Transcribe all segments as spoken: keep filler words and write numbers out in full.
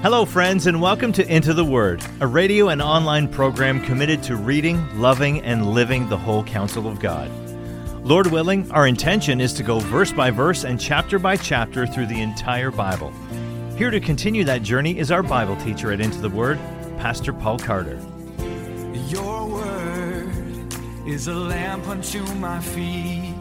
Hello, friends, and welcome to Into the Word, a radio and online program committed to reading, loving, and living the whole counsel of God. Lord willing, our intention is to go verse by verse and chapter by chapter through the entire Bible. Here to continue that journey is our Bible teacher at Into the Word, Pastor Paul Carter. Your word is a lamp unto my feet.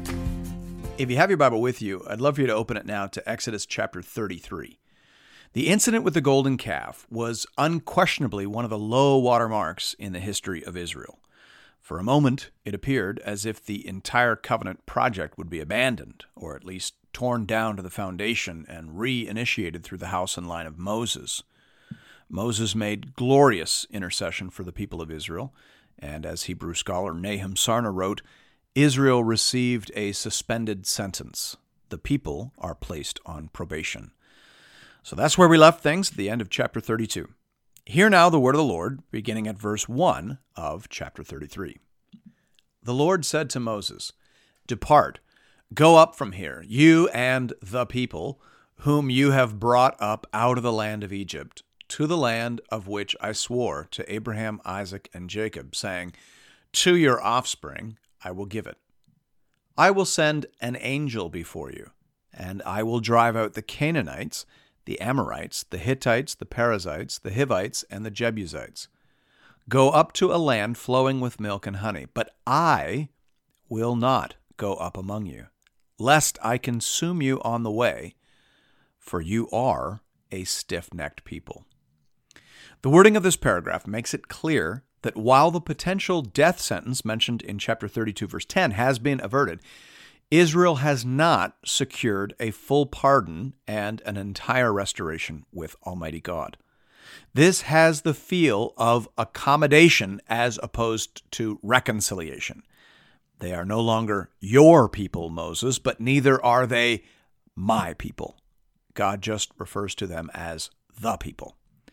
If you have your Bible with you, I'd love for you to open it now to Exodus chapter thirty-three. The incident with the golden calf was unquestionably one of the low water marks in the history of Israel. For a moment, it appeared as if the entire covenant project would be abandoned, or at least torn down to the foundation and reinitiated through the house and line of Moses. Moses made glorious intercession for the people of Israel, and as Hebrew scholar Nahum Sarna wrote, Israel received a suspended sentence. The people are placed on probation. So that's where we left things at the end of chapter thirty-two. Hear now the word of the Lord, beginning at verse one of chapter thirty-three. The Lord said to Moses, "Depart, go up from here, you and the people, whom you have brought up out of the land of Egypt, to the land of which I swore to Abraham, Isaac, and Jacob, saying, to your offspring I will give it. I will send an angel before you, and I will drive out the Canaanites, the Amorites, the Hittites, the Perizzites, the Hivites, and the Jebusites. Go up to a land flowing with milk and honey, but I will not go up among you, lest I consume you on the way, for you are a stiff-necked people." The wording of this paragraph makes it clear that while the potential death sentence mentioned in chapter thirty-two, verse ten, has been averted, Israel has not secured a full pardon and an entire restoration with Almighty God. This has the feel of accommodation as opposed to reconciliation. They are no longer your people, Moses, but neither are they my people. God just refers to them as the people.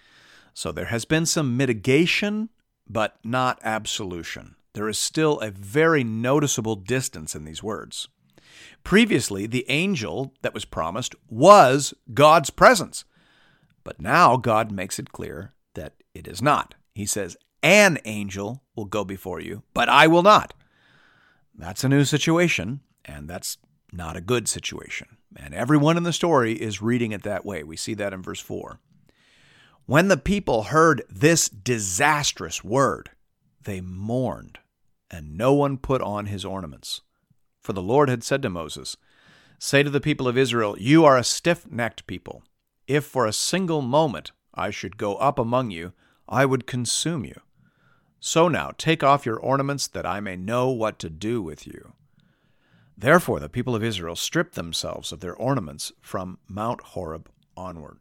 So there has been some mitigation, but not absolution. There is still a very noticeable distance in these words. Previously, the angel that was promised was God's presence. But now God makes it clear that it is not. He says, an angel will go before you, but I will not. That's a new situation, and that's not a good situation. And everyone in the story is reading it that way. We see that in verse four. When the people heard this disastrous word, they mourned, and no one put on his ornaments. For the Lord had said to Moses, "Say to the people of Israel, you are a stiff-necked people. If for a single moment I should go up among you, I would consume you. So now take off your ornaments that I may know what to do with you." Therefore the people of Israel stripped themselves of their ornaments from Mount Horeb onward.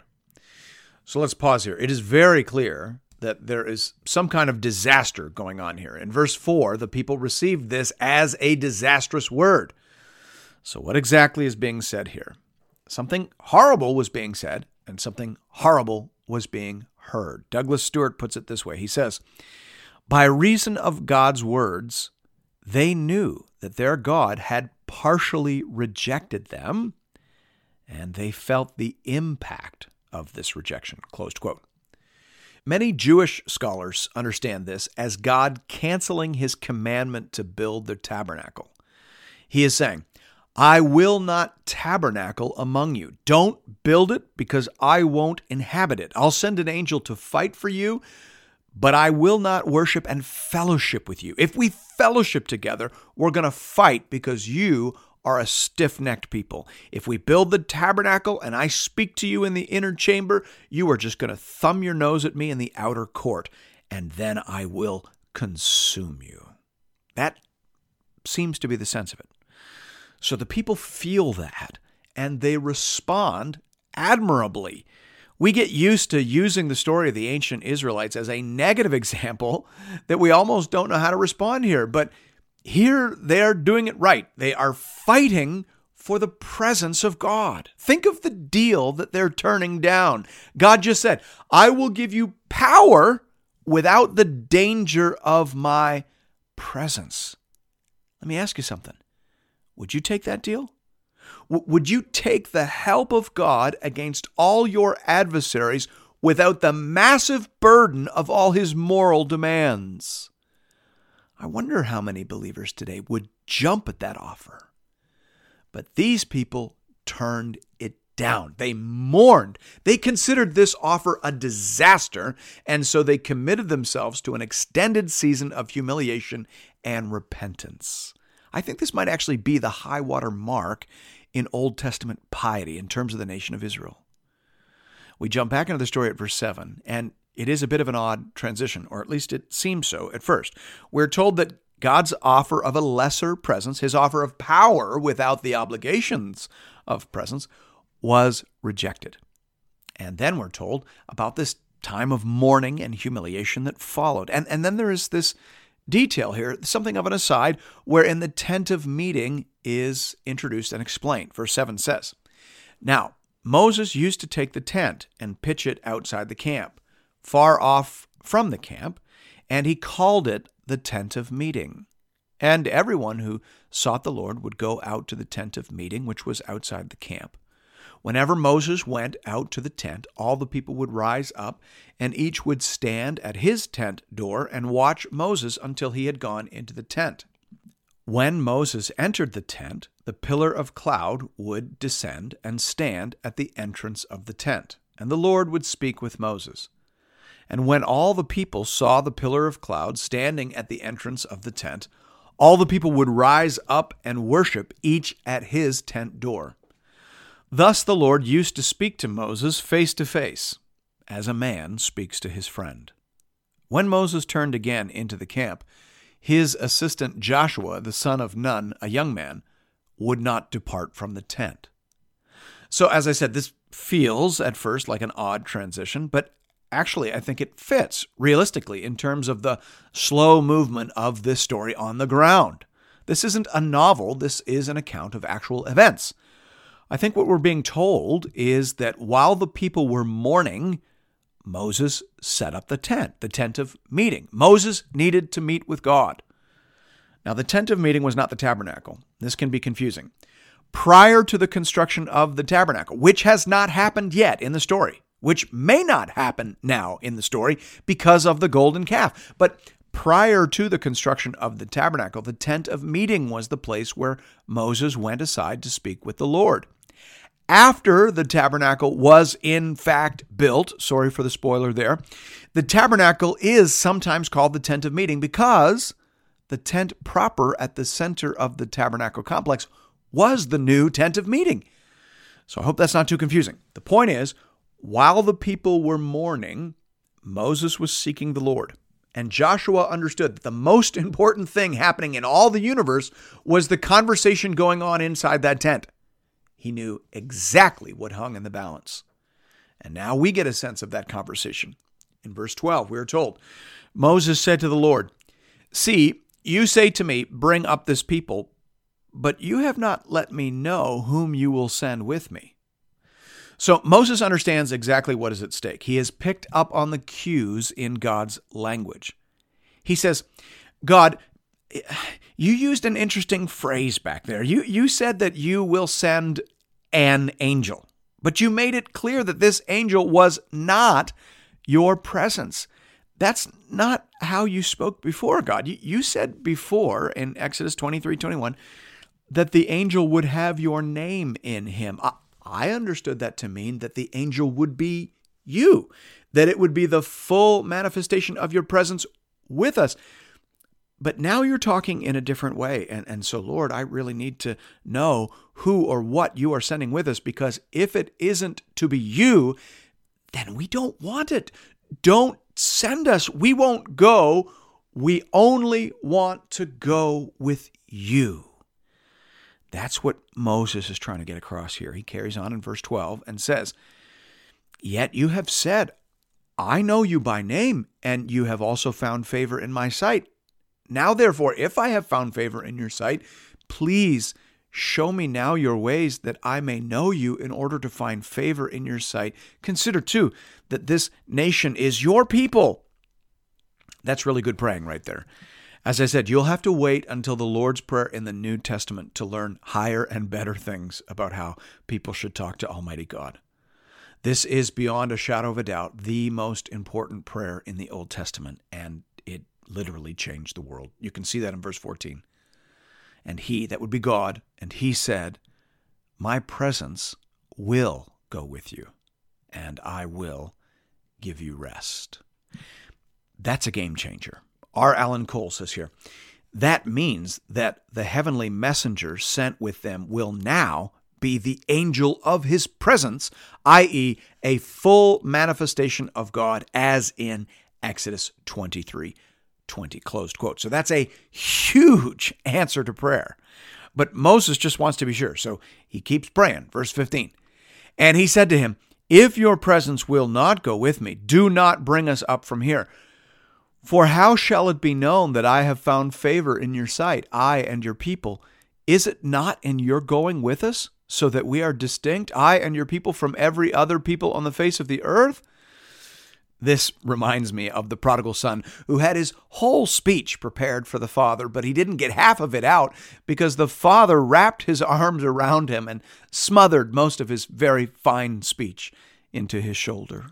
So let's pause here. It is very clear that there is some kind of disaster going on here. In verse four, the people received this as a disastrous word. So what exactly is being said here? Something horrible was being said, and something horrible was being heard. Douglas Stewart puts it this way. He says, "By reason of God's words, they knew that their God had partially rejected them, and they felt the impact of this rejection." Closed quote. Many Jewish scholars understand this as God canceling his commandment to build the tabernacle. He is saying, I will not tabernacle among you. Don't build it because I won't inhabit it. I'll send an angel to fight for you, but I will not worship and fellowship with you. If we fellowship together, we're going to fight because you are a stiff-necked people. If we build the tabernacle and I speak to you in the inner chamber, you are just going to thumb your nose at me in the outer court, and then I will consume you. That seems to be the sense of it. So the people feel that, and they respond admirably. We get used to using the story of the ancient Israelites as a negative example that we almost don't know how to respond here, but here they're doing it right. They are fighting for the presence of God. Think of the deal that they're turning down. God just said, I will give you power without the danger of my presence. Let me ask you something. Would you take that deal? W- would you take the help of God against all your adversaries without the massive burden of all his moral demands. I wonder how many believers today would jump at that offer. But these people turned it down. They mourned. They considered this offer a disaster, and so they committed themselves to an extended season of humiliation and repentance. I think this might actually be the high water mark in Old Testament piety in terms of the nation of Israel. We jump back into the story at verse seven, and it is a bit of an odd transition, or at least it seems so at first. We're told that God's offer of a lesser presence, his offer of power without the obligations of presence, was rejected. And then we're told about this time of mourning and humiliation that followed. And, and then there is this detail here, something of an aside, wherein the tent of meeting is introduced and explained. Verse seven says, "Now Moses used to take the tent and pitch it outside the camp, far off from the camp, and he called it the tent of meeting. And everyone who sought the Lord would go out to the tent of meeting, which was outside the camp. Whenever Moses went out to the tent, all the people would rise up, and each would stand at his tent door and watch Moses until he had gone into the tent. When Moses entered the tent, the pillar of cloud would descend and stand at the entrance of the tent, and the Lord would speak with Moses. And when all the people saw the pillar of cloud standing at the entrance of the tent, all the people would rise up and worship, each at his tent door. Thus the Lord used to speak to Moses face to face, as a man speaks to his friend. When Moses turned again into the camp, his assistant Joshua, the son of Nun, a young man, would not depart from the tent." So as I said, this feels at first like an odd transition, but actually I think it fits realistically in terms of the slow movement of this story on the ground. This isn't a novel, this is an account of actual events. I think what we're being told is that while the people were mourning, Moses set up the tent, the tent of meeting. Moses needed to meet with God. Now, the tent of meeting was not the tabernacle. This can be confusing. Prior to the construction of the tabernacle, which has not happened yet in the story, which may not happen now in the story because of the golden calf, but prior to the construction of the tabernacle, the tent of meeting was the place where Moses went aside to speak with the Lord. After the tabernacle was in fact built, sorry for the spoiler there, the tabernacle is sometimes called the tent of meeting because the tent proper at the center of the tabernacle complex was the new tent of meeting. So I hope that's not too confusing. The point is, while the people were mourning, Moses was seeking the Lord. And Joshua understood that the most important thing happening in all the universe was the conversation going on inside that tent. He knew exactly what hung in the balance. And now we get a sense of that conversation. In verse twelve, we are told, Moses said to the Lord, "See, you say to me, bring up this people, but you have not let me know whom you will send with me." So Moses understands exactly what is at stake. He has picked up on the cues in God's language. He says, God, you used an interesting phrase back there. You, you said that you will send an angel, but you made it clear that this angel was not your presence. That's not how you spoke before, God. You, you said before in Exodus twenty-three twenty-one that the angel would have your name in him. I, I understood that to mean that the angel would be you, that it would be the full manifestation of your presence with us. But now you're talking in a different way. And, and so, Lord, I really need to know who or what you are sending with us, because if it isn't to be you, then we don't want it. Don't send us. We won't go. We only want to go with you. That's what Moses is trying to get across here. He carries on in verse twelve and says, "Yet you have said, I know you by name, and you have also found favor in my sight. Now, therefore, if I have found favor in your sight, please show me now your ways that I may know you in order to find favor in your sight. Consider, too, that this nation is your people." That's really good praying right there. As I said, you'll have to wait until the Lord's Prayer in the New Testament to learn higher and better things about how people should talk to Almighty God. This is beyond a shadow of a doubt the most important prayer in the Old Testament, and it literally changed the world. You can see that in verse fourteen. And he, that would be God, and he said, my presence will go with you, and I will give you rest. That's a game changer. R. Alan Cole says here, that means that the heavenly messenger sent with them will now be the angel of his presence, that is a full manifestation of God as in Exodus twenty-three twenty, closed quote. So that's a huge answer to prayer. But Moses just wants to be sure. So he keeps praying. Verse fifteen. And he said to him, if your presence will not go with me, do not bring us up from here. For how shall it be known that I have found favor in your sight, I and your people? Is it not in your going with us, so that we are distinct, I and your people, from every other people on the face of the earth? This reminds me of the prodigal son who had his whole speech prepared for the father, but he didn't get half of it out because the father wrapped his arms around him and smothered most of his very fine speech into his shoulder.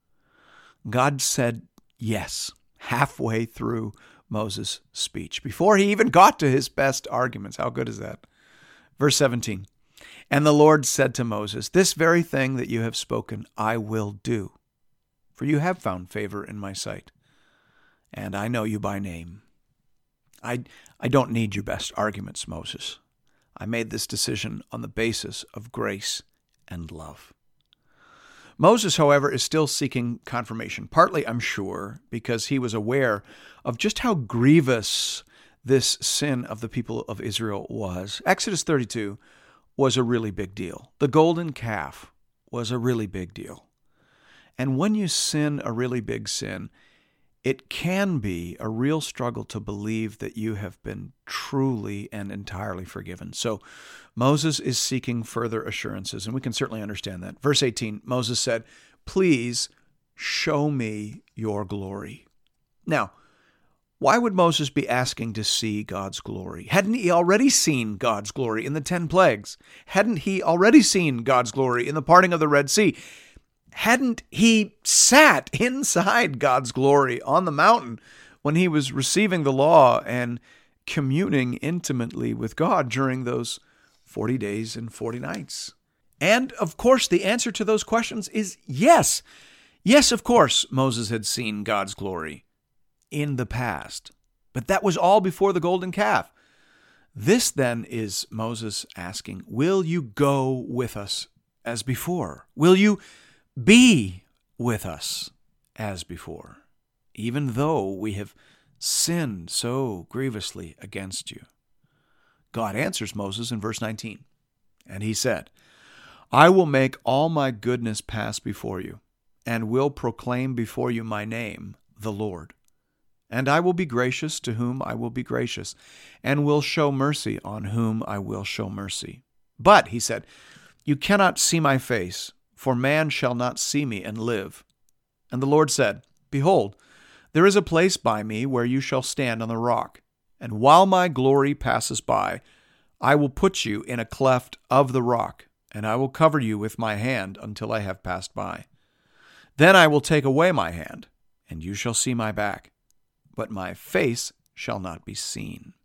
God said yes halfway through Moses' speech, before he even got to his best arguments. How good is that? Verse seventeen, and the Lord said to Moses, this very thing that you have spoken I will do. For you have found favor in my sight, and I know you by name. I, I don't need your best arguments, Moses. I made this decision on the basis of grace and love. Moses, however, is still seeking confirmation, partly, I'm sure, because he was aware of just how grievous this sin of the people of Israel was. Exodus thirty-two was a really big deal. The golden calf was a really big deal. And when you sin a really big sin, it can be a real struggle to believe that you have been truly and entirely forgiven. So Moses is seeking further assurances, and we can certainly understand that. Verse eighteen, Moses said, please show me your glory. Now, why would Moses be asking to see God's glory? Hadn't he already seen God's glory in the ten plagues? Hadn't he already seen God's glory in the parting of the Red Sea? Hadn't he sat inside God's glory on the mountain when he was receiving the law and communing intimately with God during those forty days and forty nights? And, of course, the answer to those questions is yes. Yes, of course, Moses had seen God's glory in the past. But that was all before the golden calf. This, then, is Moses asking, will you go with us as before? Will you be with us as before, even though we have sinned so grievously against you? God answers Moses in verse nineteen, and he said, I will make all my goodness pass before you, and will proclaim before you my name, the Lord. And I will be gracious to whom I will be gracious, and will show mercy on whom I will show mercy. But, he said, you cannot see my face, for man shall not see me and live. And the Lord said, behold, there is a place by me where you shall stand on the rock. And while my glory passes by, I will put you in a cleft of the rock, and I will cover you with my hand until I have passed by. Then I will take away my hand, and you shall see my back, but my face shall not be seen.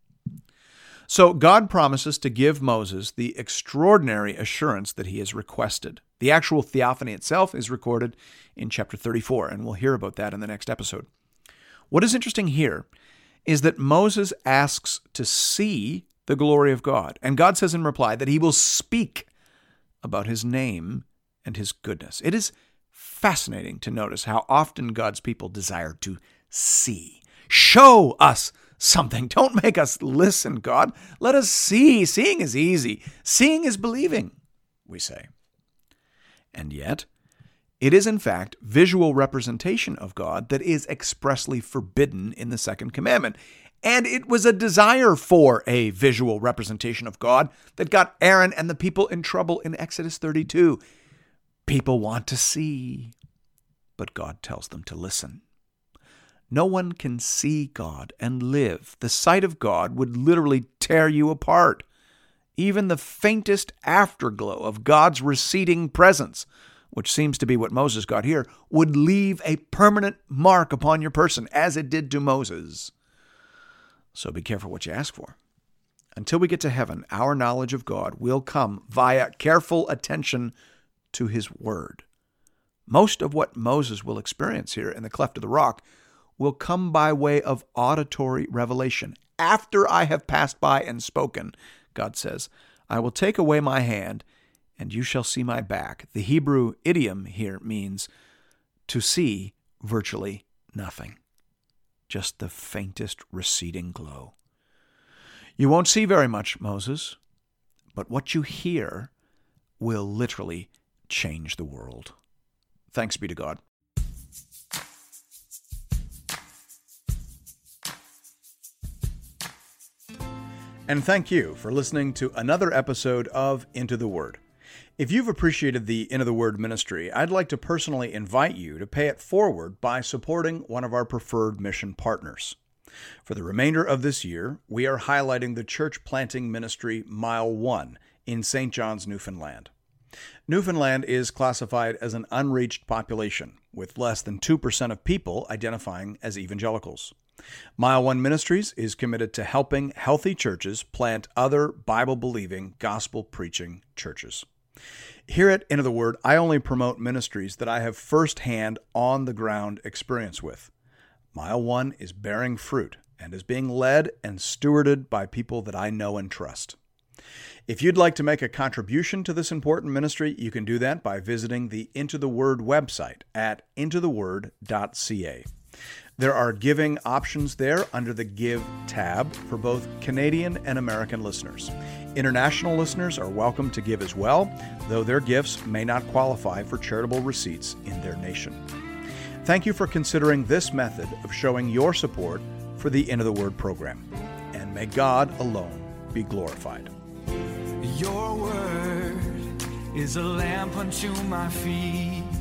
So God promises to give Moses the extraordinary assurance that he has requested. The actual theophany itself is recorded in chapter thirty-four, and we'll hear about that in the next episode. What is interesting here is that Moses asks to see the glory of God, and God says in reply that he will speak about his name and his goodness. It is fascinating to notice how often God's people desire to see. Show us something. Don't make us listen, God. Let us see. Seeing is easy. Seeing is believing, we say. And yet, it is in fact visual representation of God that is expressly forbidden in the second commandment. And it was a desire for a visual representation of God that got Aaron and the people in trouble in Exodus thirty-two. People want to see, but God tells them to listen. No one can see God and live. The sight of God would literally tear you apart. Even the faintest afterglow of God's receding presence which seems to be what Moses got here, would leave a permanent mark upon your person, as it did to Moses. So be careful what you ask for. Until we get to heaven, our knowledge of God will come via careful attention to His Word. Most of what Moses will experience here in the cleft of the rock will come by way of auditory revelation. After I have passed by and spoken, God says, I will take away my hand, and you shall see my back. The Hebrew idiom here means to see virtually nothing, just the faintest receding glow. You won't see very much, Moses, but what you hear will literally change the world. Thanks be to God. And thank you for listening to another episode of Into the Word. If you've appreciated the Into the Word ministry, I'd like to personally invite you to pay it forward by supporting one of our preferred mission partners. For the remainder of this year, we are highlighting the church planting ministry Mile One in Saint John's, Newfoundland. Newfoundland is classified as an unreached population, with less than two percent of people identifying as evangelicals. Mile One Ministries is committed to helping healthy churches plant other Bible-believing, gospel-preaching churches. Here at Into the Word, I only promote ministries that I have firsthand, on-the-ground experience with. Mile One is bearing fruit and is being led and stewarded by people that I know and trust. If you'd like to make a contribution to this important ministry, you can do that by visiting the Into the Word website at into the word dot c a. There are giving options there under the Give tab for both Canadian and American listeners. International listeners are welcome to give as well, though their gifts may not qualify for charitable receipts in their nation. Thank you for considering this method of showing your support for the Into the Word program. And may God alone be glorified. Your word is a lamp unto my feet